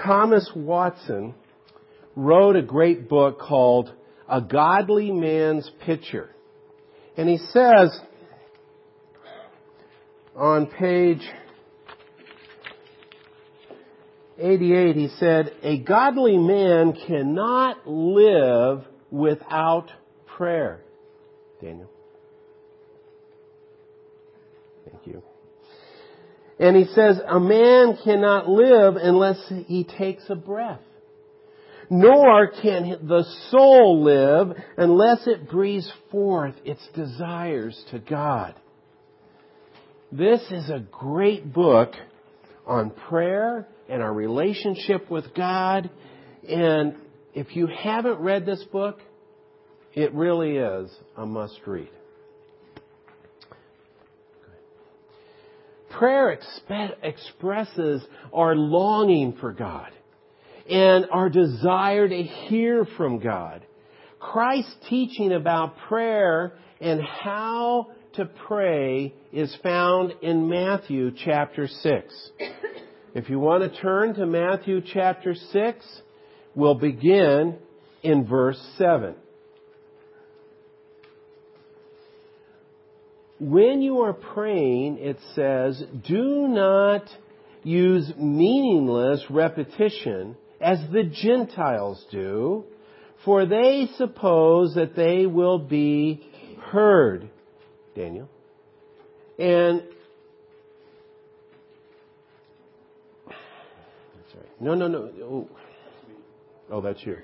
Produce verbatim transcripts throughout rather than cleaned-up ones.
Thomas Watson wrote a great book called A Godly Man's Picture. And he says on page eighty-eight, he said, a godly man cannot live without prayer. Daniel. Thank you. And he says, a man cannot live unless he takes a breath. Nor can the soul live unless it breathes forth its desires to God. This is a great book on prayer and our relationship with God. And if you haven't read this book, it really is a must read. Prayer exp- expresses our longing for God and our desire to hear from God. Christ's teaching about prayer and how to pray is found in Matthew chapter six. If you want to turn to Matthew chapter six, we'll begin in verse seven. When you are praying, it says, do not use meaningless repetition as the Gentiles do, for they suppose that they will be heard. Daniel? And, sorry. No, no, no. Oh, oh that's you.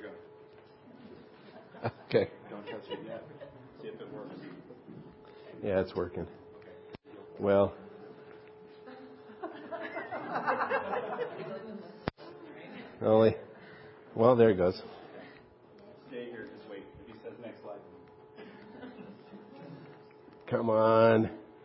Okay. Don't touch it yet. See if it works. Yeah, it's working. Well. Only. Well, there it goes. Stay here. Just wait. If he says next slide. Come on.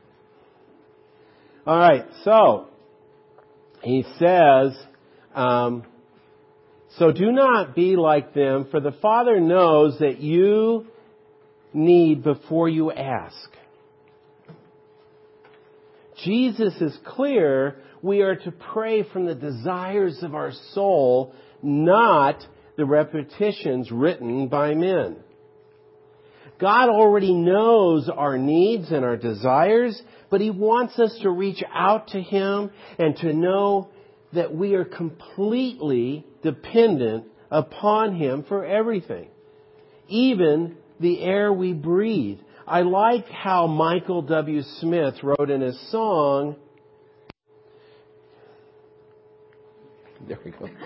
All right. So, he says, um, so do not be like them, for the Father knows that you need before you ask. Jesus is clear we are to pray from the desires of our soul, not the repetitions written by men. God already knows our needs and our desires, but He wants us to reach out to Him and to know that we are completely dependent upon Him for everything, even the air we breathe. I like how Michael W. Smith wrote in his song, there we go.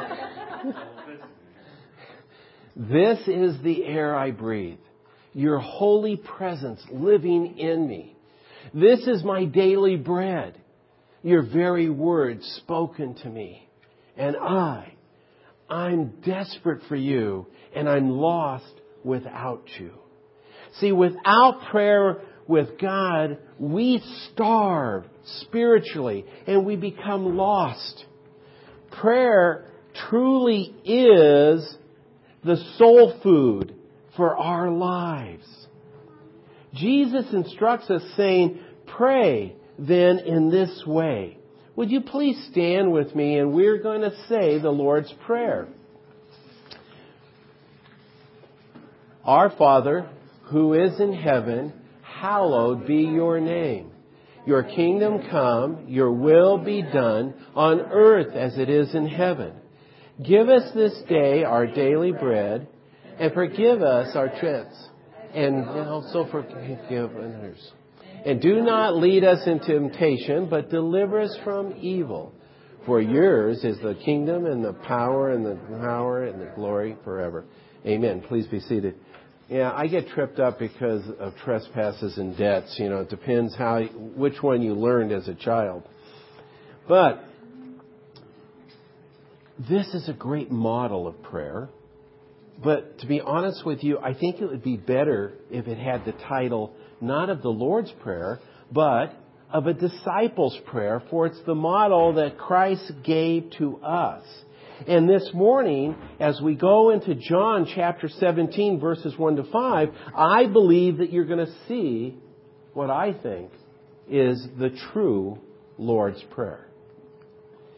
This is the air I breathe, your holy presence living in me. This is my daily bread, your very words spoken to me. And I, I'm desperate for you, and I'm lost without you. See, without prayer with God, we starve spiritually and we become lost. Prayer truly is the soul food for our lives. Jesus instructs us saying, pray then in this way. Would you please stand with me and we're going to say the Lord's Prayer. Our Father, who is in heaven, hallowed be your name. Your kingdom come, your will be done on earth as it is in heaven. Give us this day our daily bread, and forgive us our trespasses, and also forgive others. And do not lead us into temptation, but deliver us from evil. For yours is the kingdom and the power and the power and the glory forever. Amen. Please be seated. Yeah, I get tripped up because of trespasses and debts. You know, it depends how, which one you learned as a child. But this is a great model of prayer. But to be honest with you, I think it would be better if it had the title not of the Lord's Prayer, but of a disciple's prayer, for it's the model that Christ gave to us. And this morning, as we go into John chapter seventeen, verses one to five, I believe that you're going to see what I think is the true Lord's Prayer.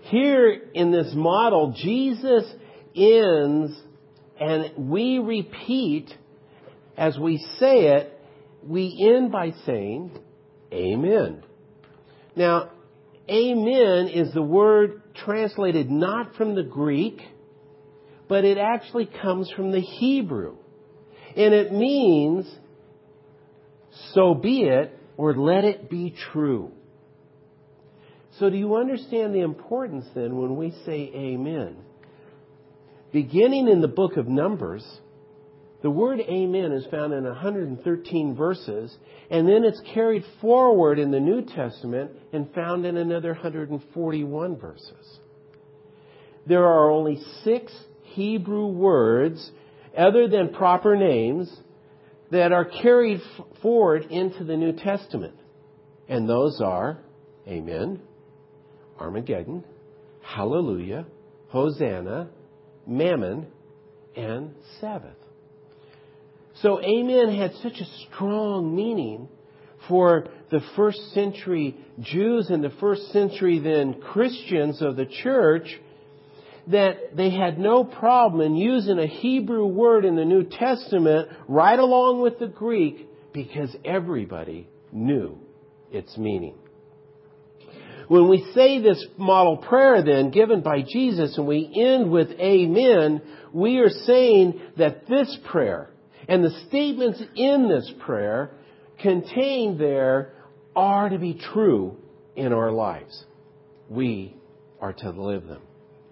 Here in this model, Jesus ends and we repeat as we say it, we end by saying, Amen. Now, Amen is the word translated not from the Greek, but it actually comes from the Hebrew. And it means, so be it, or let it be true. So do you understand the importance then when we say Amen? Beginning in the book of Numbers, the word Amen is found in one hundred thirteen verses, and then it's carried forward in the New Testament and found in another one hundred forty-one verses. There are only six Hebrew words, other than proper names, that are carried forward into the New Testament. And those are Amen, Armageddon, Hallelujah, Hosanna, Mammon, and Sabbath. So Amen had such a strong meaning for the first century Jews and the first century then Christians of the church that they had no problem in using a Hebrew word in the New Testament right along with the Greek because everybody knew its meaning. When we say this model prayer then given by Jesus and we end with Amen, we are saying that this prayer and the statements in this prayer contained there are to be true in our lives. We are to live them.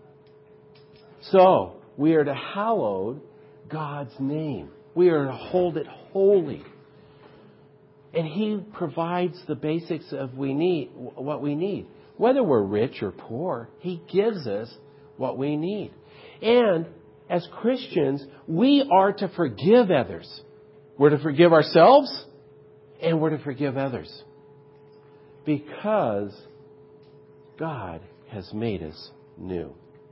So, we are to hallow God's name. We are to hold it holy. And He provides the basics of we need, what we need. Whether we're rich or poor, He gives us what we need. And as Christians, we are to forgive others. We're to forgive ourselves and we're to forgive others. Because God has made us new.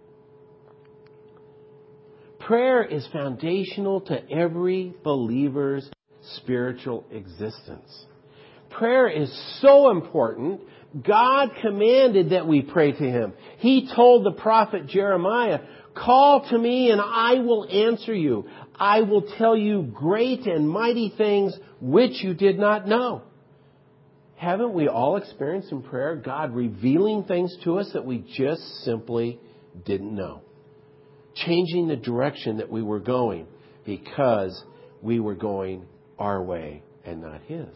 Prayer is foundational to every believer's spiritual existence. Prayer is so important. God commanded that we pray to Him. He told the prophet Jeremiah, call to me and I will answer you. I will tell you great and mighty things which you did not know. Haven't we all experienced in prayer God revealing things to us that we just simply didn't know? Changing the direction that we were going because we were going our way and not His.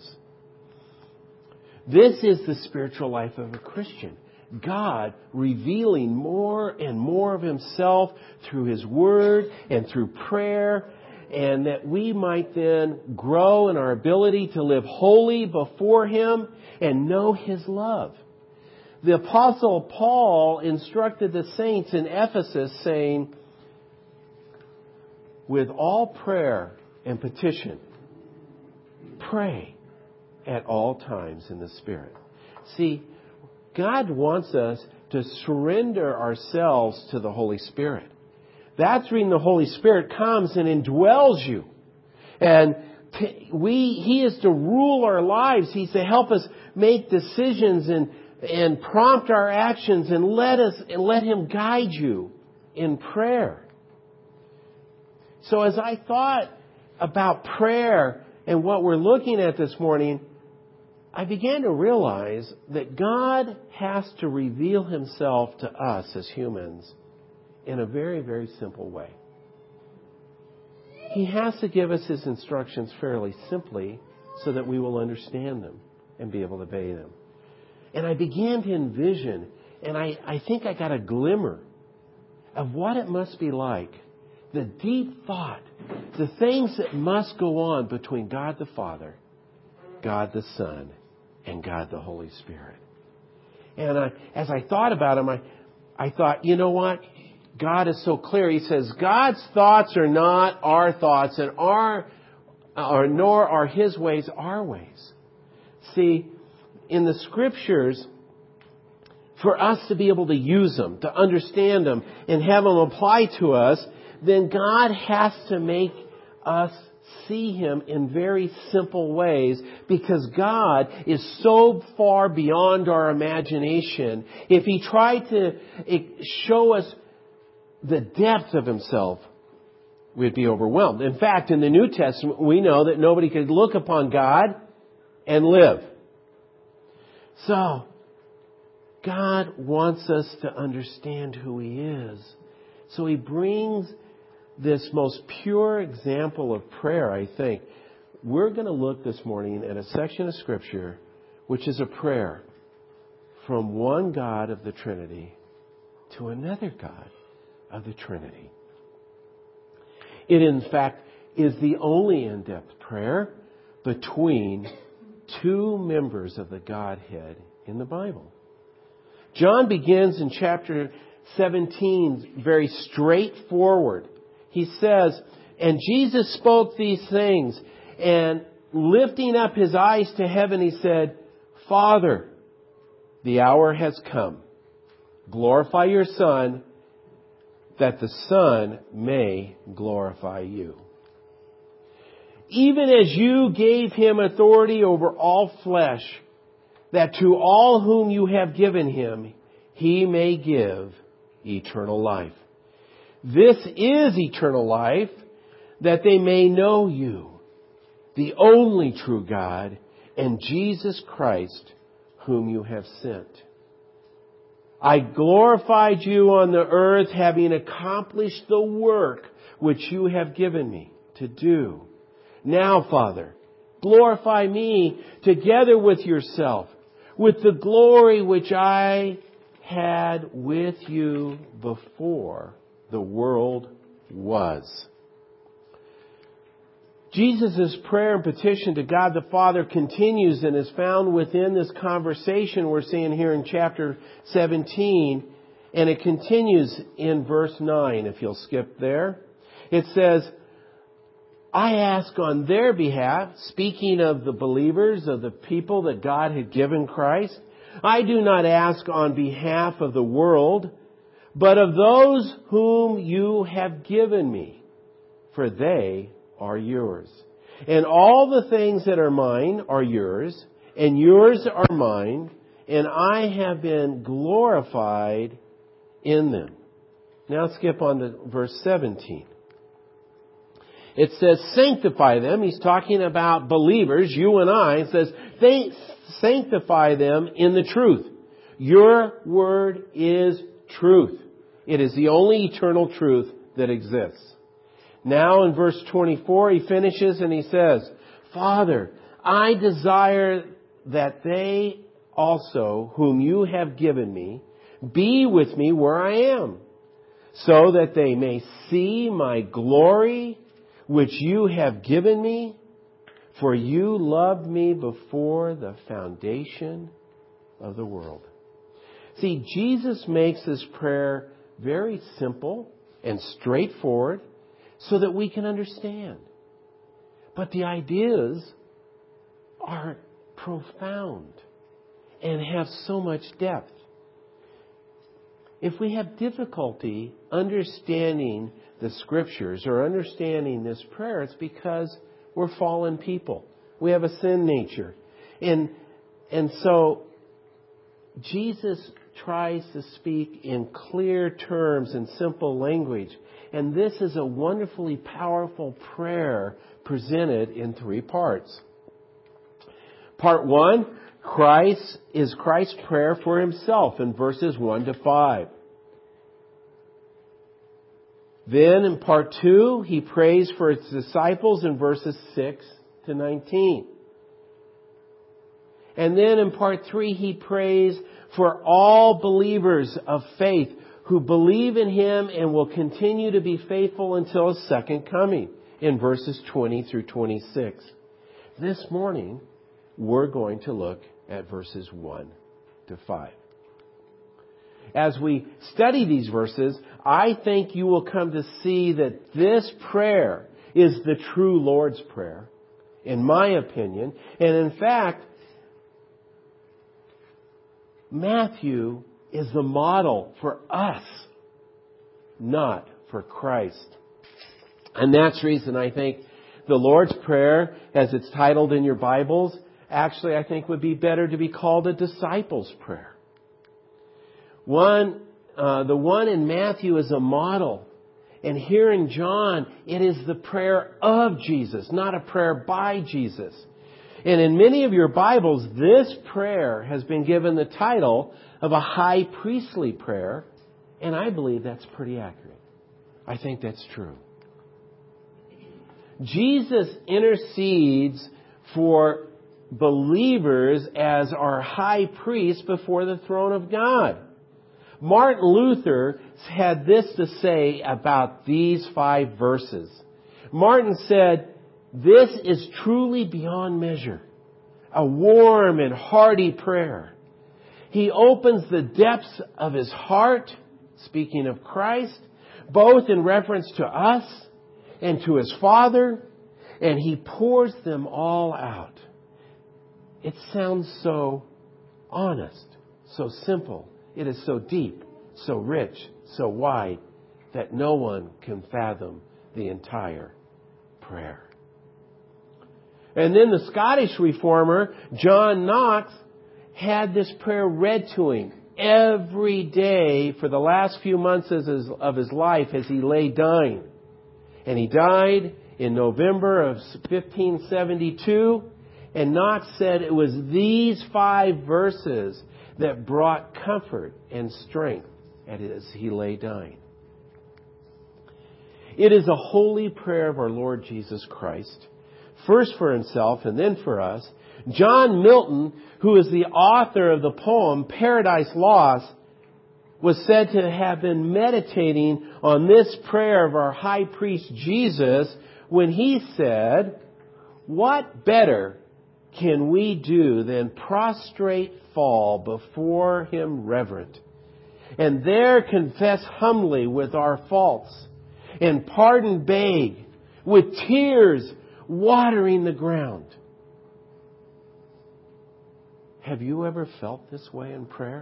This is the spiritual life of a Christian. God revealing more and more of Himself through His Word and through prayer, and that we might then grow in our ability to live holy before Him and know His love. The Apostle Paul instructed the saints in Ephesus saying, with all prayer and petition, pray at all times in the Spirit. See, God wants us to surrender ourselves to the Holy Spirit. That's when the Holy Spirit comes and indwells you. And we, He is to rule our lives. He's to help us make decisions and, and prompt our actions and let us, and let Him guide you in prayer. So as I thought about prayer and what we're looking at this morning, I began to realize that God has to reveal Himself to us as humans in a very, very simple way. He has to give us His instructions fairly simply so that we will understand them and be able to obey them. And I began to envision, and I, I think I got a glimmer of what it must be like, the deep thought, the things that must go on between God the Father, God the Son, and God the Holy Spirit. And I, as I thought about Him, I, I thought, you know what? God is so clear. He says, God's thoughts are not our thoughts, and our, or nor are His ways our ways. See, in the Scriptures, for us to be able to use them, to understand them, and have them apply to us, then God has to make us see Him in very simple ways because God is so far beyond our imagination. If He tried to show us the depth of Himself, we'd be overwhelmed. In fact, in the New Testament, we know that nobody could look upon God and live. So, God wants us to understand who He is. So He brings this most pure example of prayer, I think. We're going to look this morning at a section of Scripture which is a prayer from one God of the Trinity to another God of the Trinity. It, in fact, is the only in-depth prayer between two members of the Godhead in the Bible. John begins in chapter seventeen very straightforward. He says, "And Jesus spoke these things, and lifting up His eyes to heaven, He said, Father, the hour has come. Glorify your Son, that the Son may glorify you. Even as you gave Him authority over all flesh, that to all whom you have given Him, He may give eternal life. This is eternal life, that they may know you, the only true God, and Jesus Christ, whom you have sent. I glorified you on the earth, having accomplished the work which you have given me to do. Now, Father, glorify me together with yourself, with the glory which I had with you before the world was." Jesus' prayer and petition to God the Father continues and is found within this conversation we're seeing here in chapter seventeen. And it continues in verse nine, if you'll skip there. It says, I ask on their behalf, speaking of the believers, of the people that God had given Christ. I do not ask on behalf of the world, but of those whom you have given me, for they are yours. And all the things that are mine are yours, and yours are mine, and I have been glorified in them. Now skip on to verse seventeen. It says, sanctify them. He's talking about believers, you and I. It says, they sanctify them in the truth. Your word is truth. It is the only eternal truth that exists. Now in verse twenty-four, he finishes and he says, Father, I desire that they also, whom you have given me, be with me where I am, so that they may see my glory, which you have given me, for you loved me before the foundation of the world. See, Jesus makes this prayer very simple and straightforward so that we can understand. But the ideas are profound and have so much depth. If we have difficulty understanding the Scriptures or understanding this prayer, it's because we're fallen people. We have a sin nature. And, and so Jesus tries to speak in clear terms and simple language. And this is a wonderfully powerful prayer presented in three parts. Part one, Christ is Christ's prayer for Himself in verses one to five. Then in part two, He prays for His disciples in verses six to nineteen. And then in part three, He prays for all believers of faith who believe in Him and will continue to be faithful until His second coming in verses twenty through twenty-six. This morning, we're going to look at verses one to five. As we study these verses, I think you will come to see that this prayer is the true Lord's Prayer, in my opinion. And in fact, Matthew is the model for us, not for Christ. And that's the reason I think The Lord's Prayer, as it's titled in your Bibles, actually I think would be better to be called a disciples' prayer. One, uh, the one in Matthew is a model. And here in John, it is the prayer of Jesus, not a prayer by Jesus. And in many of your Bibles, this prayer has been given the title of a high priestly prayer. And I believe that's pretty accurate. I think that's true. Jesus intercedes for believers as our high priest before the throne of God. Martin Luther had this to say about these five verses. Martin said, "This is truly beyond measure, a warm and hearty prayer. He opens the depths of his heart," speaking of Christ, "both in reference to us and to his Father, and he pours them all out." It sounds so honest, so simple. It is so deep, so rich, so wide, that no one can fathom the entire prayer. And then the Scottish reformer, John Knox, had this prayer read to him every day for the last few months of his life as he lay dying. And he died in November of fifteen seventy-two. And Knox said it was these five verses that brought comfort and strength as he lay dying. It is a holy prayer of our Lord Jesus Christ, first for himself and then for us. John Milton, who is the author of the poem Paradise Lost, was said to have been meditating on this prayer of our high priest Jesus when he said, "What better can we do than prostrate fall before him reverent, and there confess humbly with our faults, and pardon beg with tears watering the ground." Have you ever felt this way in prayer?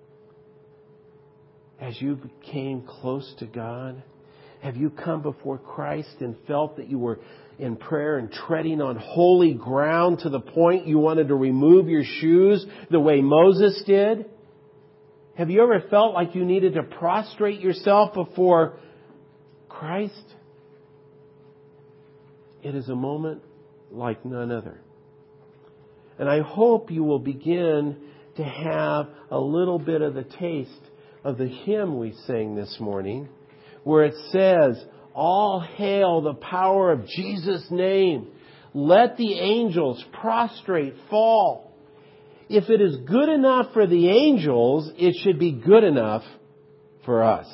As you became close to God, have you come before Christ and felt that you were in prayer and treading on holy ground to the point you wanted to remove your shoes the way Moses did? Have you ever felt like you needed to prostrate yourself before Christ? It is a moment like none other. And I hope you will begin to have a little bit of the taste of the hymn we sang this morning, where it says, "All hail the power of Jesus' name. Let the angels prostrate fall." If it is good enough for the angels, it should be good enough for us.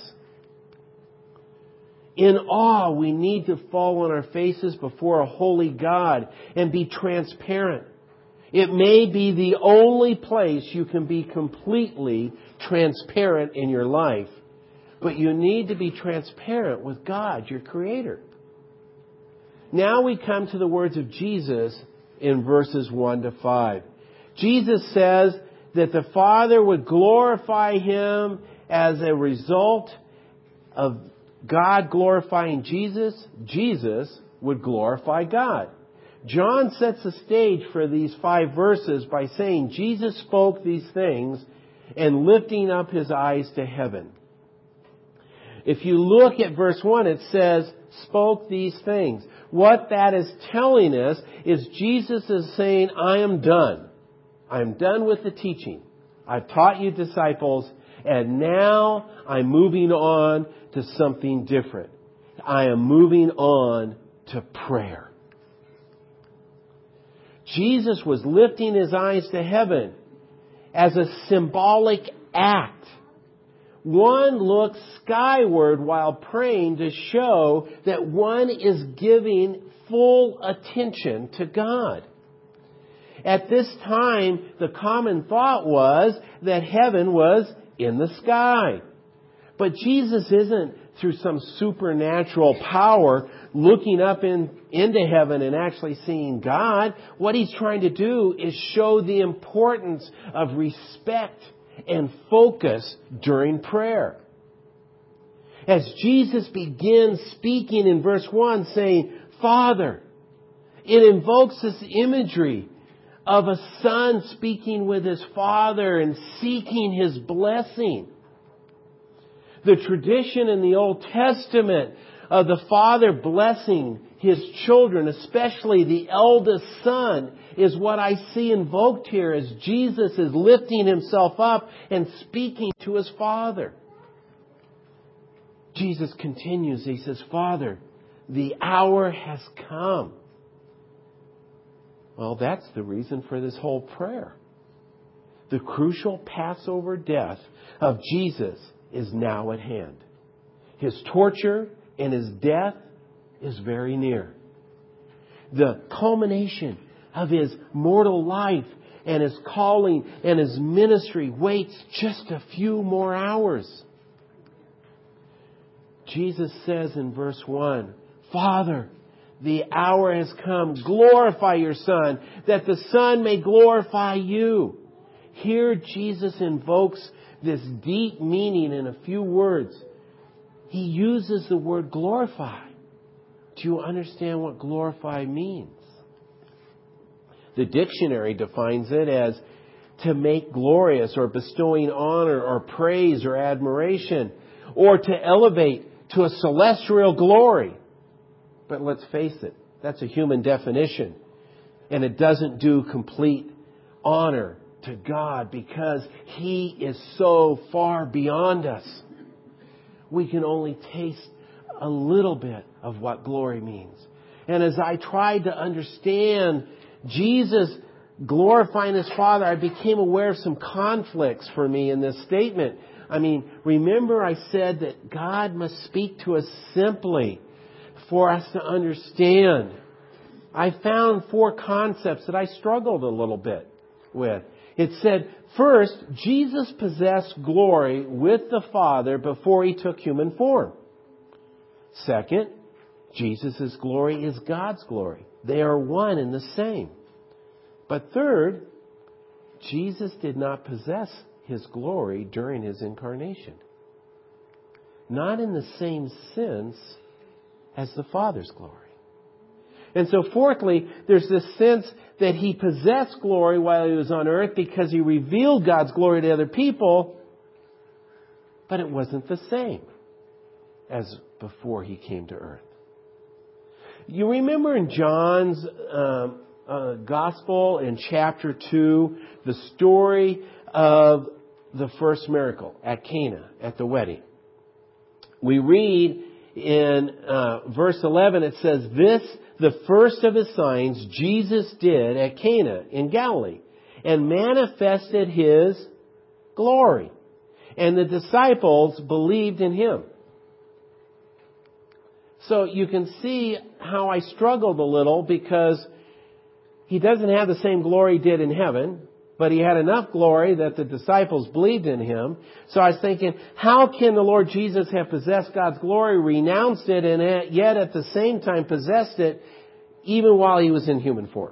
In awe, we need to fall on our faces before a holy God and be transparent. It may be the only place you can be completely transparent in your life. But you need to be transparent with God, your Creator. Now we come to the words of Jesus in verses one to five. Jesus says that the Father would glorify Him as a result of God glorifying Jesus. Jesus would glorify God. John sets the stage for these five verses by saying Jesus spoke these things and lifting up His eyes to heaven. If you look at verse one, it says, spoke these things. What that is telling us is Jesus is saying, I am done. I'm done with the teaching. I've taught you disciples, and now I'm moving on to something different. I am moving on to prayer. Jesus was lifting His eyes to heaven as a symbolic act. One looks skyward while praying to show that one is giving full attention to God. At this time, the common thought was that heaven was in the sky. But Jesus isn't, through some supernatural power, looking up in, into heaven and actually seeing God. What He's trying to do is show the importance of respect and focus during prayer. As Jesus begins speaking in verse one, saying, Father, It invokes this imagery of a son speaking with his father and seeking his blessing. The tradition in the Old Testament of the father blessing his children, especially the eldest son, is what I see invoked here as Jesus is lifting himself up and speaking to his father. Jesus continues. He says, Father, the hour has come. Well, that's the reason for this whole prayer. The crucial Passover death of Jesus is now at hand. His torture and His death is very near. The culmination of His mortal life and His calling and His ministry waits just a few more hours. Jesus says in verse one, Father, the hour has come. Glorify your Son, that the Son may glorify you. Here Jesus invokes this deep meaning in a few words. He uses the word glorify. Do you understand what glorify means? The dictionary defines it as to make glorious or bestowing honor or praise or admiration or to elevate to a celestial glory. But let's face it, that's a human definition. And it doesn't do complete honor to God because He is so far beyond us. We can only taste a little bit of what glory means. And as I tried to understand Jesus glorifying His Father, I became aware of some conflicts for me in this statement. I mean, remember I said that God must speak to us simply for us to understand. I found four concepts that I struggled a little bit with. It said, first, Jesus possessed glory with the Father before He took human form. Second, Jesus' glory is God's glory. They are one and the same. But third, Jesus did not possess His glory during His incarnation. Not in the same sense as the Father's glory. And so fourthly, there's this sense that He possessed glory while He was on earth because He revealed God's glory to other people, but it wasn't the same as before He came to earth. You remember in John's um, uh, Gospel in chapter two, the story of the first miracle at Cana, at the wedding. We read in uh, verse eleven, it says, This, the first of His signs, Jesus did at Cana in Galilee, and manifested His glory. And the disciples believed in Him. So you can see how I struggled a little because He doesn't have the same glory He did in heaven, but He had enough glory that the disciples believed in Him. So I was thinking, how can the Lord Jesus have possessed God's glory, renounced it, and yet at the same time possessed it even while He was in human form?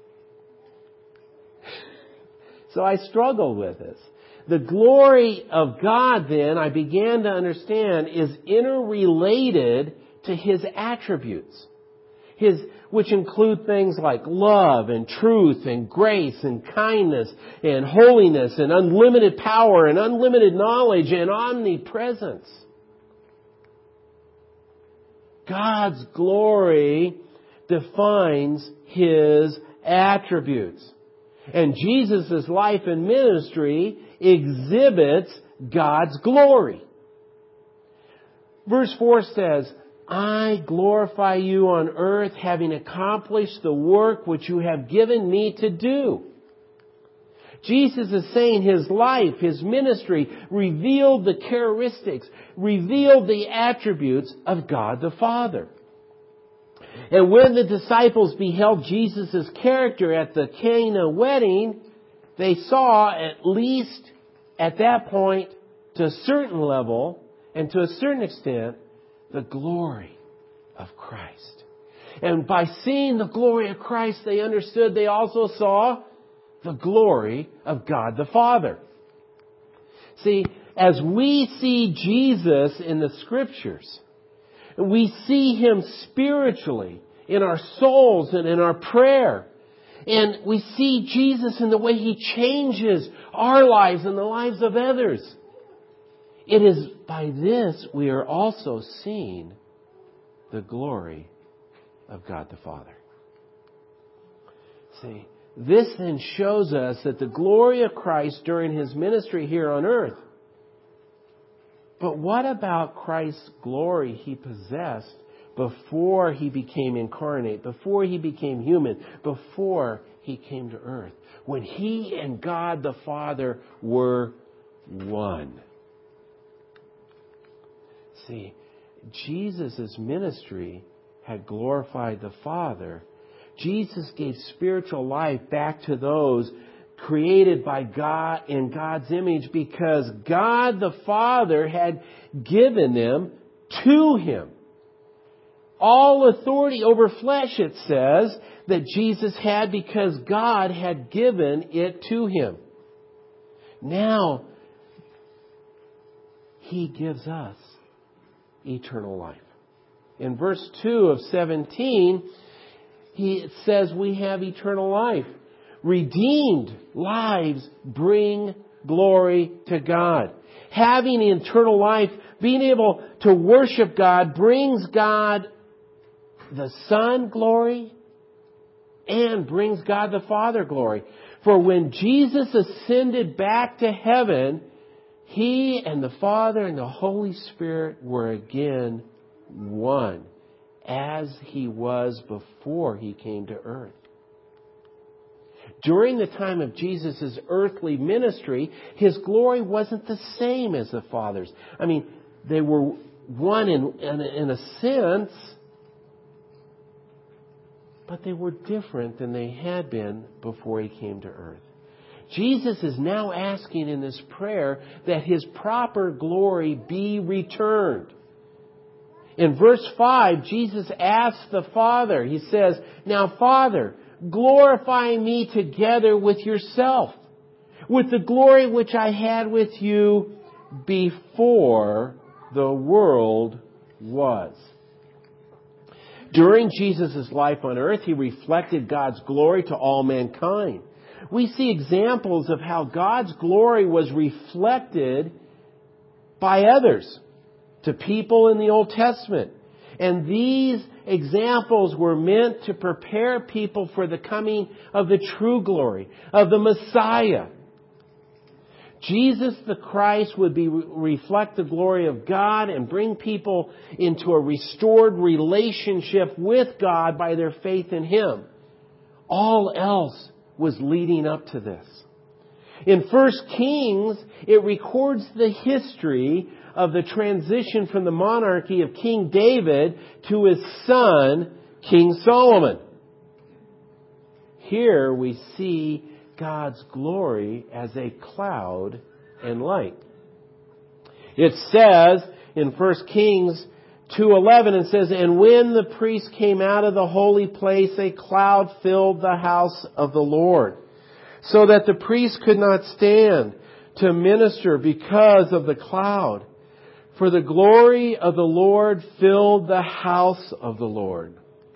So I struggled with this. The glory of God, then, I began to understand, is interrelated to His attributes. His, which include things like love and truth and grace and kindness and holiness and unlimited power and unlimited knowledge and omnipresence. God's glory defines His attributes. And Jesus' life and ministry exhibits God's glory. Verse four says, I glorify you on earth, having accomplished the work which you have given me to do. Jesus is saying His life, His ministry, revealed the characteristics, revealed the attributes of God the Father. And when the disciples beheld Jesus' character at the Cana wedding, they saw, at least at that point, to a certain level and to a certain extent, the glory of Christ. And by seeing the glory of Christ, they understood they also saw the glory of God the Father. See, as we see Jesus in the Scriptures, we see Him spiritually in our souls and in our prayer. And we see Jesus in the way He changes our lives and the lives of others. It is by this we are also seeing the glory of God the Father. See, this then shows us that the glory of Christ during His ministry here on earth. But what about Christ's glory He possessed before He became incarnate, before He became human, before He came to earth, when He and God the Father were one? See, Jesus' ministry had glorified the Father. Jesus gave spiritual life back to those created by God in God's image because God the Father had given them to Him. All authority over flesh, it says, that Jesus had because God had given it to Him. Now, He gives us eternal life. In verse two of seventeen, He says we have eternal life. Redeemed lives bring glory to God. Having eternal life, being able to worship God, brings God the Son glory and brings God the Father glory. For when Jesus ascended back to heaven, He and the Father and the Holy Spirit were again one, as He was before He came to earth. During the time of Jesus' earthly ministry, His glory wasn't the same as the Father's. I mean, they were one in, in, in a sense, but they were different than they had been before He came to earth. Jesus is now asking in this prayer that His proper glory be returned. In verse five, Jesus asks the Father, He says, "Now, Father, glorify me together with Yourself, with the glory which I had with You before the world was." During Jesus' life on earth, He reflected God's glory to all mankind. We see examples of how God's glory was reflected by others to people in the Old Testament. And these examples were meant to prepare people for the coming of the true glory, of the Messiah. Jesus the Christ would be reflect the glory of God and bring people into a restored relationship with God by their faith in Him. All else was leading up to this. In First Kings, it records the history of the transition from the monarchy of King David to his son, King Solomon. Here we see God's glory as a cloud and light. It says in First Kings two eleven, it says, "And when the priest came out of the holy place, a cloud filled the house of the Lord, so that the priest could not stand to minister because of the cloud. For the glory of the Lord filled the house of the Lord."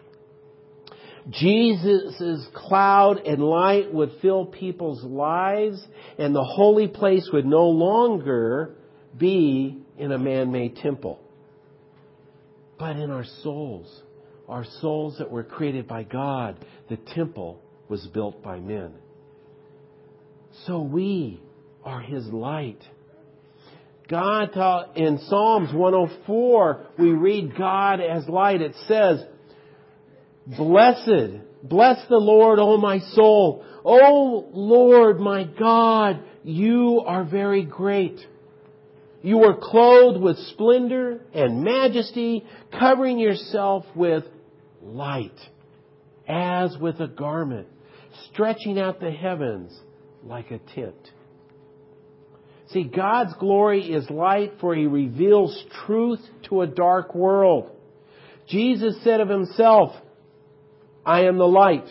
Jesus' cloud and light would fill people's lives, and the holy place would no longer be in a man-made temple, but in our souls. Our souls that were created by God. The temple was built by men. So we are His light. God taught in Psalms one oh four, we read God as light. It says, "Blessed, bless the Lord, O my soul. O Lord, my God, You are very great. You are clothed with splendor and majesty, covering Yourself with light, as with a garment, stretching out the heavens like a tent." See, God's glory is light, for He reveals truth to a dark world. Jesus said of Himself, "I am the light.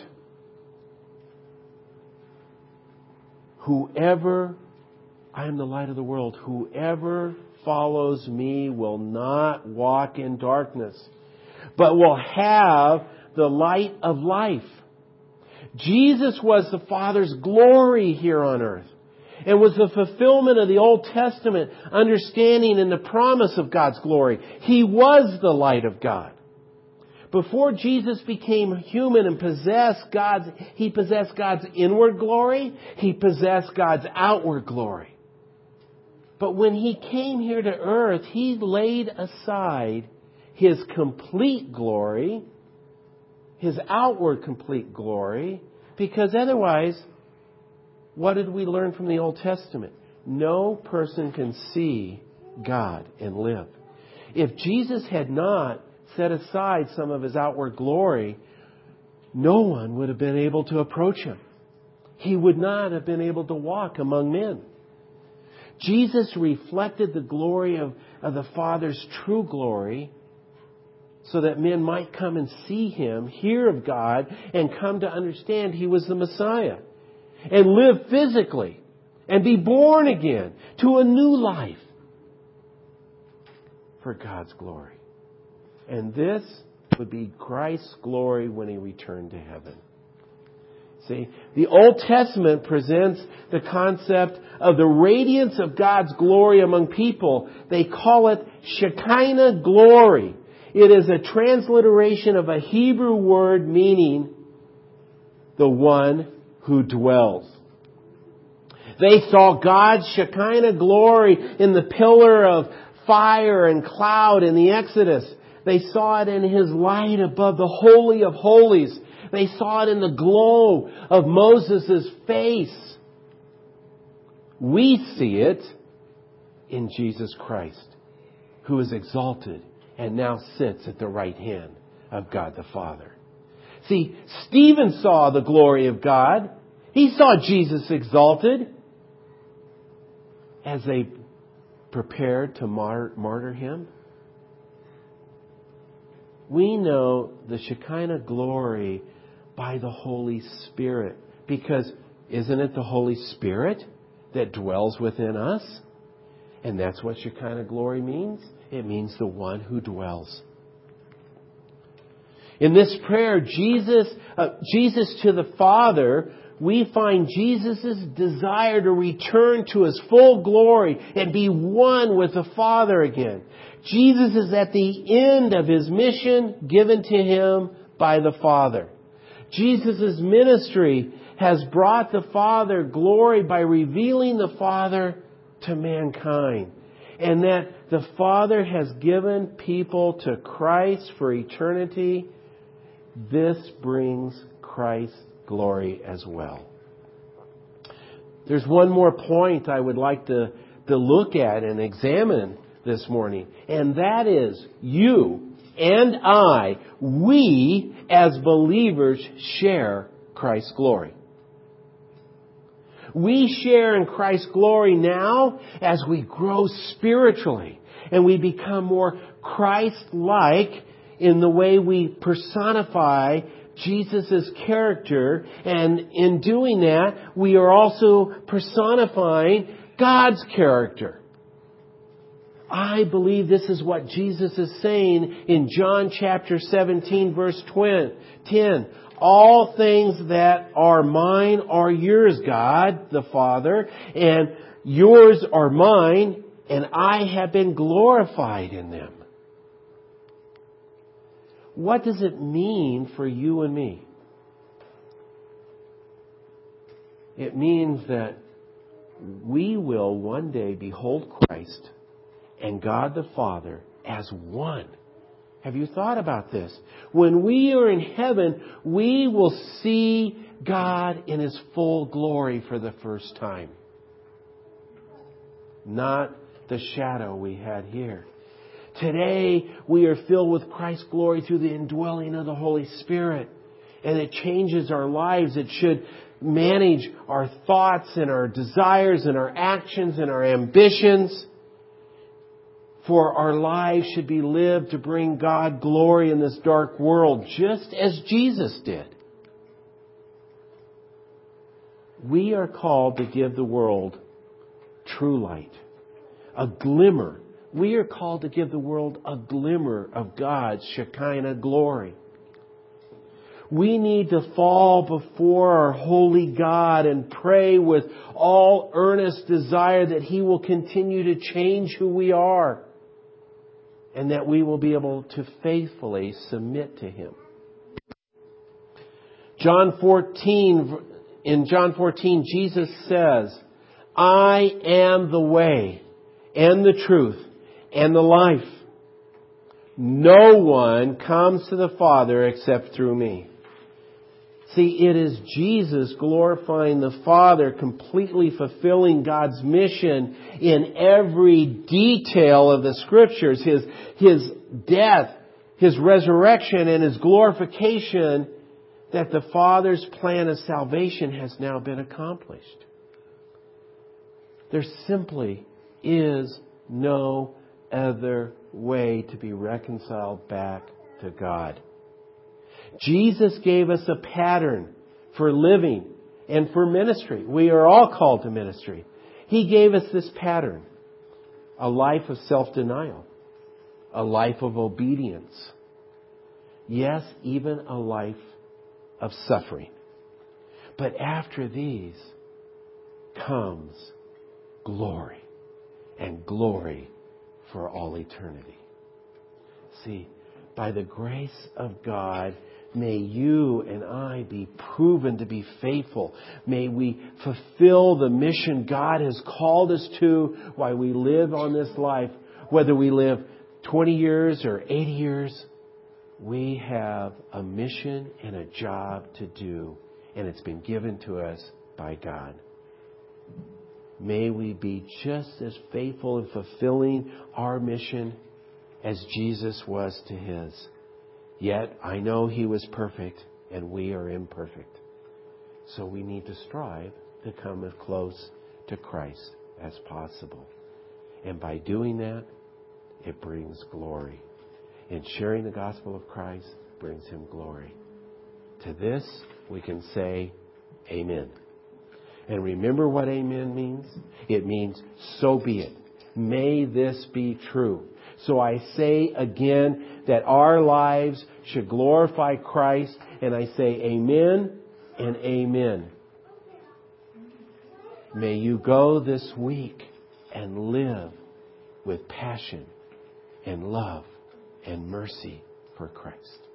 Whoever, I am the light of the world. Whoever follows Me will not walk in darkness, but will have the light of life. Jesus was the Father's glory here on earth, and was the fulfillment of the Old Testament understanding and the promise of God's glory. He was the light of God. Before Jesus became human and possessed God's, He possessed God's inward glory. He possessed God's outward glory. But when He came here to earth, He laid aside His complete glory, His outward complete glory, because otherwise, what did we learn from the Old Testament? No person can see God and live. If Jesus had not set aside some of His outward glory, no one would have been able to approach Him. He would not have been able to walk among men. Jesus reflected the glory of, of the Father's true glory so that men might come and see Him, hear of God, and come to understand He was the Messiah. And live physically and be born again to a new life for God's glory. And this would be Christ's glory when He returned to heaven. See, the Old Testament presents the concept of the radiance of God's glory among people. They call it Shekinah glory. It is a transliteration of a Hebrew word meaning the one who dwells. They saw God's Shekinah glory in the pillar of fire and cloud in the Exodus. They saw it in His light above the Holy of Holies. They saw it in the glow of Moses' face. We see it in Jesus Christ, who is exalted and now sits at the right hand of God the Father. See, Stephen saw the glory of God. He saw Jesus exalted as they prepared to martyr Him. We know the Shekinah glory by the Holy Spirit, because isn't it the Holy Spirit that dwells within us? And that's what Shekinah glory means. It means the one who dwells. In this prayer, Jesus, uh, Jesus to the Father, we find Jesus' desire to return to His full glory and be one with the Father again. Jesus is at the end of His mission given to Him by the Father. Jesus' ministry has brought the Father glory by revealing the Father to mankind. And that the Father has given people to Christ for eternity. This brings Christ's glory as well. There's one more point I would like to, to look at and examine this morning. And that is you and I, we as believers share Christ's glory. We share in Christ's glory now as we grow spiritually and we become more Christ-like in the way we personify Jesus' character. And in doing that, we are also personifying God's character. I believe this is what Jesus is saying in John chapter seventeen, verse ten. All things that are mine are yours, God the Father, and yours are mine, and I have been glorified in them. What does it mean for you and me? It means that we will one day behold Christ and God the Father as one. Have you thought about this? When we are in heaven, we will see God in His full glory for the first time. Not the shadow we had here. Today, we are filled with Christ's glory through the indwelling of the Holy Spirit. And it changes our lives. It should manage our thoughts and our desires and our actions and our ambitions. For our lives should be lived to bring God glory in this dark world, just as Jesus did. We are called to give the world true light, a glimmer. We are called to give the world a glimmer of God's Shekinah glory. We need to fall before our holy God and pray with all earnest desire that He will continue to change who we are and that we will be able to faithfully submit to Him. John fourteen, in John fourteen, Jesus says, I am the way and the truth and the life. No one comes to the Father except through me. See, it is Jesus glorifying the Father, completely fulfilling God's mission in every detail of the Scriptures. His, His death, His resurrection, and His glorification, that the Father's plan of salvation has now been accomplished. There simply is no other way to be reconciled back to God. Jesus gave us a pattern for living and for ministry. We are all called to ministry. He gave us this pattern. A life of self-denial. A life of obedience. Yes, even a life of suffering. But after these comes glory. And glory for all eternity. See, by the grace of God, may you and I be proven to be faithful. May we fulfill the mission God has called us to while we live on this life. Whether we live twenty years or eighty years, we have a mission and a job to do. And it's been given to us by God. May we be just as faithful in fulfilling our mission as Jesus was to His. Yet I know He was perfect and we are imperfect. So we need to strive to come as close to Christ as possible. And by doing that, it brings glory. And sharing the gospel of Christ brings Him glory. To this we can say amen. And remember what amen means? It means, so be it. May this be true. So I say again that our lives should glorify Christ. And I say amen and amen. May you go this week and live with passion and love and mercy for Christ.